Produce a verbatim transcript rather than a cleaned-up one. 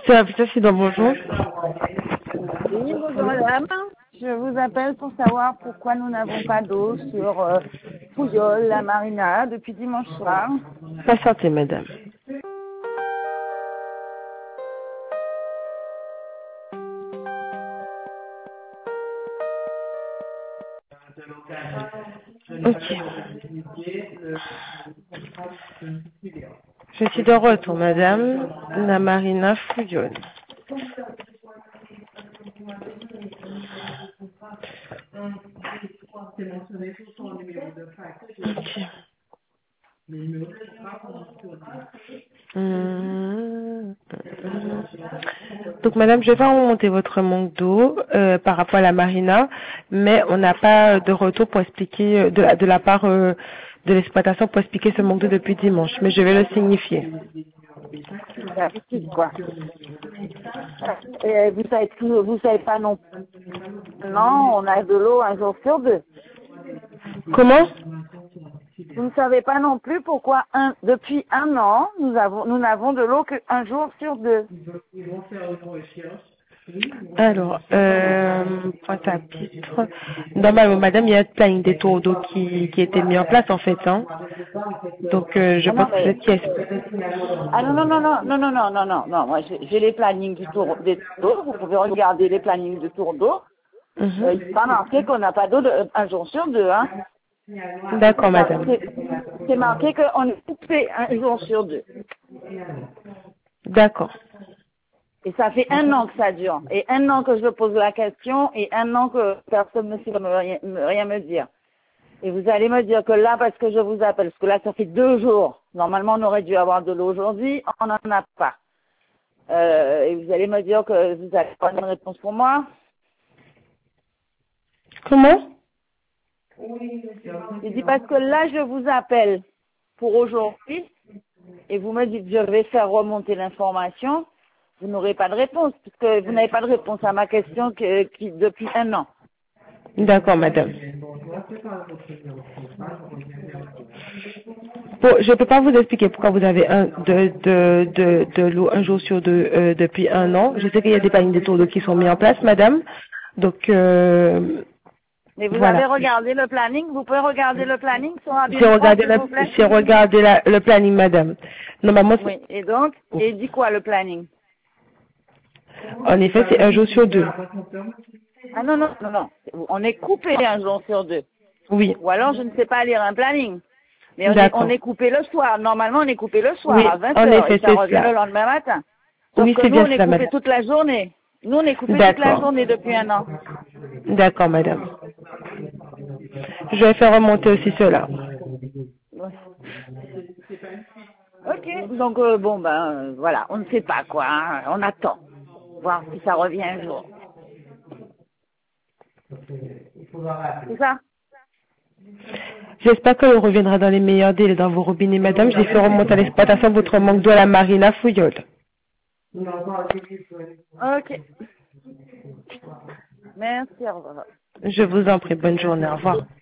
C'est un président, bonjour. Oui, bonjour madame. Je vous appelle pour savoir pourquoi nous n'avons pas d'eau sur euh, Fouillol, la Marina, depuis dimanche soir. Patientez, madame. Ok. Je suis de retour, madame. La Marina Fouillol. Ok. Hum, Donc, madame, je vais remonter votre manque d'eau euh, par rapport à la marina, mais on n'a pas de retour pour expliquer, euh, de, la- de la part euh, de l'exploitation pour expliquer ce manque d'eau depuis dimanche, mais je vais le signifier. D'habitude, quoi. Et vous savez tout, vous savez pas non plus. Non, on a de l'eau un jour sur deux. Comment? Vous ne savez pas non plus pourquoi un, depuis un an, nous avons, nous n'avons de l'eau qu'un jour sur deux. Alors, euh, point à titre. Normalement, madame, il y a un planning des tours d'eau qui, qui a été mis en place, en fait, hein. Donc, euh, je Ah non, pense que mais, cette pièce. ah non, non, non, non, non, non, non, non, non, non, moi j'ai j'ai les plannings du tour des tours, vous pouvez regarder les plannings du tour d'eau. Euh, il n'est pas marqué qu'on n'a pas d'eau de- un jour sur deux, hein. D'accord, Ça, madame. C'est c'est marqué qu'on est coupé un jour sur deux. D'accord. Et ça fait un an que ça dure. Et un an que je pose la question et un an que personne ne sait me rien, me rien me dire. Et vous allez me dire que là, parce que je vous appelle, parce que là, ça fait deux jours. Normalement, on aurait dû avoir de l'eau aujourd'hui. On n'en a pas. Euh, et vous allez me dire que vous n'avez pas une réponse pour moi. Comment? Je dis parce que là, je vous appelle pour aujourd'hui. Et vous me dites, je vais faire remonter l'information. Vous n'aurez pas de réponse, puisque vous n'avez pas de réponse à ma question que- qui, depuis un an. D'accord, madame. Bon, je ne peux pas vous expliquer pourquoi vous avez un, de, de, de, de l'eau un jour sur deux euh, depuis un an. Je sais qu'il y a des paniers de tours d'eau qui sont mis en place, madame. Donc, euh, Mais vous avez voilà. regardé le planning. Vous pouvez regarder le planning sur J'ai Abine France, regardé, s'il le, vous plaît. j'ai regardé la- le planning, madame. Normalement, c'est- Oui. Et donc, et il dit quoi le planning? en effet, c'est un jour sur deux. Ah non, non, non, non. On est coupé un jour sur deux. Oui. Ou alors, je ne sais pas lire un planning. Mais on est, on D'accord. est coupé le soir. Normalement, on est coupé le soir Oui, à vingt en heures et effet, ça c'est revient le cela. lendemain matin. Sauf Oui, que c'est nous, bien on est cela, coupé madame. toute la journée. Nous, on est coupé toute la D'accord. journée depuis un an. D'accord, madame. Je vais faire remonter aussi cela. Ouais. Ok, donc euh, bon ben euh, voilà, on ne sait pas quoi, hein. On attend, voir si ça revient un jour. C'est ça? J'espère que l'on reviendra dans les meilleurs délais dans vos robinets, madame. J'ai fait remonter à l'exploitation votre manque d'eau à la marina Fouillol. Ok. Merci, au revoir. Je vous en prie, bonne journée, au revoir.